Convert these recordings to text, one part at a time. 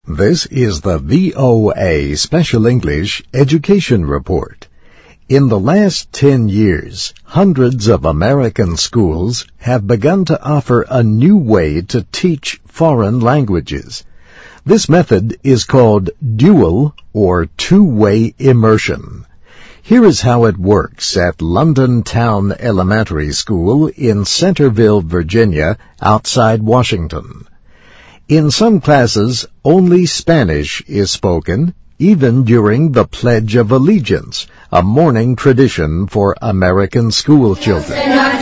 This is the VOA Special English Education Report. In the last 10 years, hundreds of American schools have begun to offer a new way to teach foreign languages. This method is called dual or two-way immersion. Here is how it works at London Town Elementary School in Centerville, Virginia, outside Washington. In some classes, only Spanish is spoken, even during the Pledge of Allegiance, a morning tradition for American school children.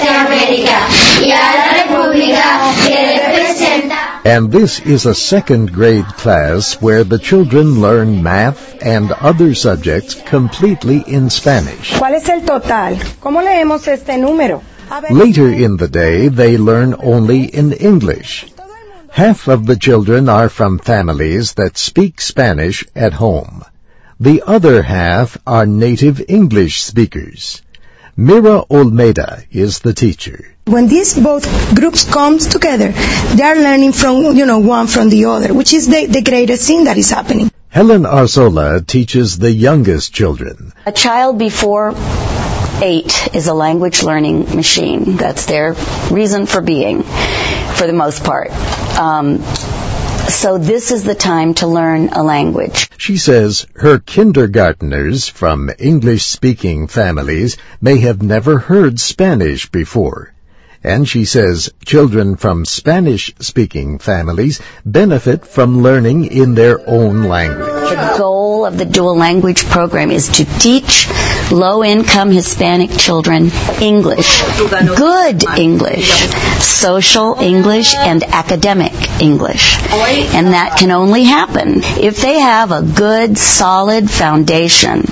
And this is a second-grade class where the children learn math and other subjects completely in Spanish. ¿Cuál es el total? ¿Cómo leemos este número? Later in the day, they learn only in English. Half of the children are from families that speak Spanish at home. The other half are native English speakers. Mira Olmeda is the teacher. When these both groups come together, they are learning from, one from the other, which is the greatest thing that is happening. Helen Arzola teaches the youngest children. A child before 8 is a language learning machine. That's their reason for being, for the most part. So this is the time to learn a language. She says her kindergarteners from English-speaking families may have never heard Spanish before. And she says children from Spanish-speaking families benefit from learning in their own language. The goal of the dual language program is to teach low-income Hispanic children English, good English, social English, and academic English. And that can only happen if they have a good, solid foundation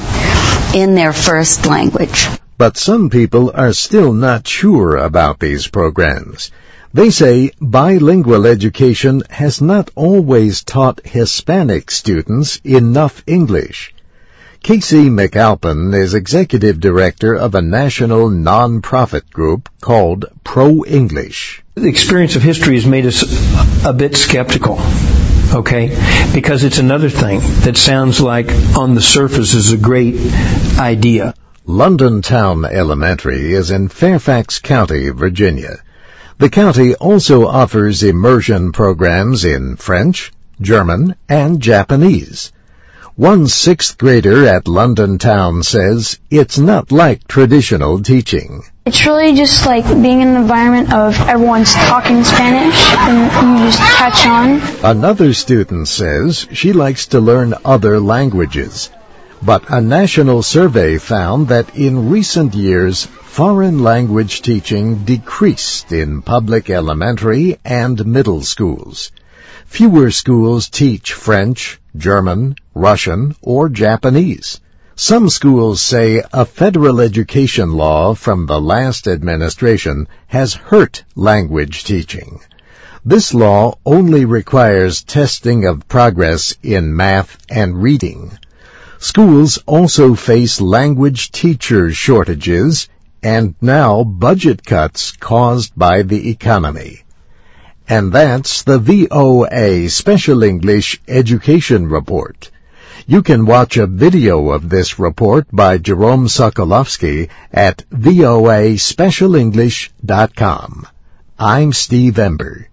in their first language. But some people are still not sure about these programs. They say bilingual education has not always taught Hispanic students enough English. Casey McAlpin is executive director of a national non-profit group called Pro-English. The experience of history has made us a bit skeptical, okay? Because it's another thing that sounds like on the surface is a great idea. London Town Elementary is in Fairfax County, Virginia. The county also offers immersion programs in French, German, and Japanese. One sixth grader at London Town says it's not like traditional teaching. It's really just like being in an environment of everyone's talking Spanish and you just catch on. Another student says she likes to learn other languages. But a national survey found that in recent years, foreign language teaching decreased in public elementary and middle schools. Fewer schools teach French, German, Russian, or Japanese. Some schools say a federal education law from the last administration has hurt language teaching. This law only requires testing of progress in math and reading. Schools also face language teacher shortages and now budget cuts caused by the economy. And that's the VOA Special English Education Report. You can watch a video of this report by Jerome Sokolovsky at voaspecialenglish.com. I'm Steve Ember.